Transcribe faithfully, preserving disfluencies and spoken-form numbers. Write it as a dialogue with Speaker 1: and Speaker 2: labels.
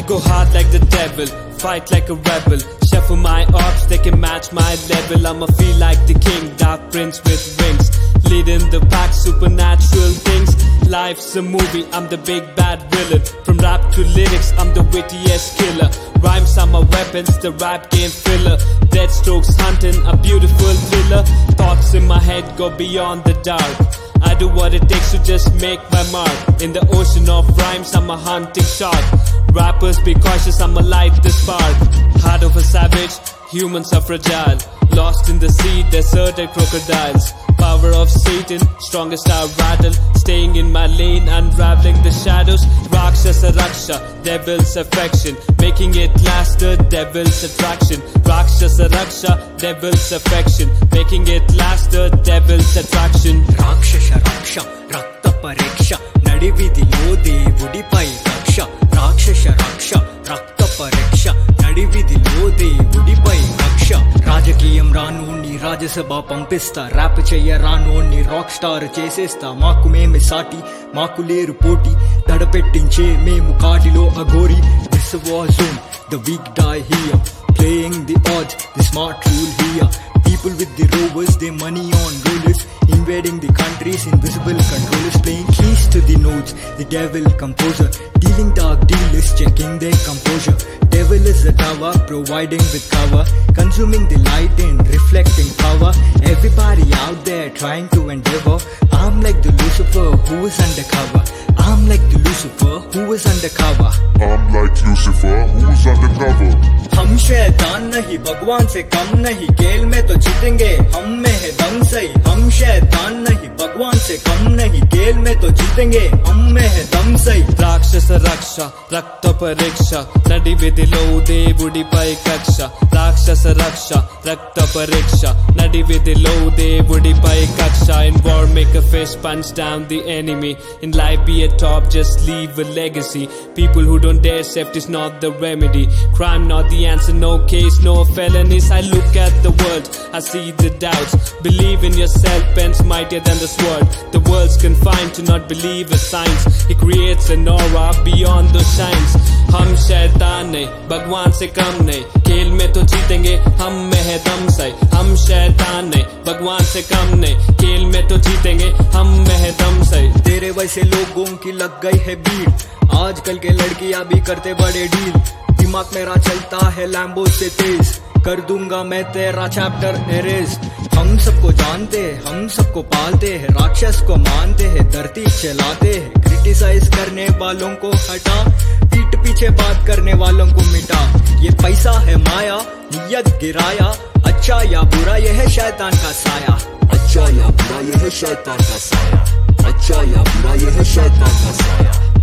Speaker 1: go hard like the devil, fight like a rebel. Shuffle my ops, they can match my level. I'ma feel like the king, dark prince with wings, leading the pack, supernatural things. Life's a movie, I'm the big bad villain. From rap to lyrics, I'm the wittiest killer. Rhymes are my weapons, the rap game filler. Dead strokes hunting, a beautiful thriller. Thoughts in my head go beyond the dark. I do what it takes to just make my mark. In the ocean of rhymes, I'm a hunting shark. Rappers be cautious, I'ma light the spark. Heart of a savage, humans are fragile. Lost in the sea, deserted crocodiles. Power of Satan, strongest I rattle. Staying in my lane, unraveling the shadows. Rakshasa Raksha, devil's affection. Making it last, the devil's attraction. Rakshasa Raksha, devil's affection. Making it last, the devil's attraction.
Speaker 2: Rakshasa Raksha, Rakta Pariksha. Nadividilo Devudipai Raksha. Rakshasa Raksha, Rakta Pariksha. Nadividilo Devudipai Raksha. రాజకీయం రానోని రాజ్యసభ పంపిస్తా, rap చెయ్య రానోని rock star చేసేస్తా. మాకు మేమే సాటి, మాకు లేరు పోటీ, దడపెట్టించే మేము కాటిలో Aghori. This war zone, the weak die here, playing the odds, the smart rule here. People with the rovers, their money on rollers, invading the countries, invisible controllers, playing keys to the nodes, the devil composer, dealing dark dealers, checking their composure. Devil is a tower, providing with cover, consuming the light and reflecting power. Everybody out there trying to endeavor. I'm like the Lucifer who is undercover. I'm like the Lucifer who is undercover.
Speaker 3: I'm like Lucifer who is undercover.
Speaker 2: हम शैतान नहीं, भगवान से कम नहीं, खेल में तो जीतेंगे, हम में है दम सही. हम शैतान नहीं, भगवान से कम नहीं, खेल में तो जीतेंगे, हम में है दम सही.
Speaker 1: Rakshasa Raksha, Rakta Pariksha. Nadividilo Devudipai Kaksha. Rakshasa Raksha, Rakta Pariksha. Nadividilo Devudipai Kaksha. In war make a fist, punch down the enemy. In life be a top, just leave a legacy. People who don't dare accept is not the remedy. Crime not the answer, no case, no felonies. I look at the world, I see the doubts. Believe in yourself, pen's mightier than the sword. The world's confined to not believe a science. He creates an aura beyond those shines. हम शैतान नहीं, भगवान से कम नहीं, खेल में तो जीतेंगे, हम में है दम सही. हम शैतान नहीं, भगवान से कम नहीं, खेल में तो जीतेंगे, हम में है दम सही.
Speaker 2: तेरे वैसे लोगों की लग गई है भीड़, आजकल के लड़कियां भी करते बड़े डील. दिमाग मेरा चलता है लैम्बो से तेज, कर दूंगा मैं तेरा चैप्टर एरेज. हम सबको जानते हैं, हम सबको पालते हैं, राक्षस को मानते हैं, धरती चलाते हैं. क्रिटिसाइज करने वालों को हटा, पीठ पीछे बात करने वालों को मिटा. ये पैसा है माया, नियत गिराया, अच्छा या बुरा ये है शैतान का साया.
Speaker 3: अच्छा या बुरा ये है शैतान का साया. अच्छा या बुरा ये है शैतान का साया.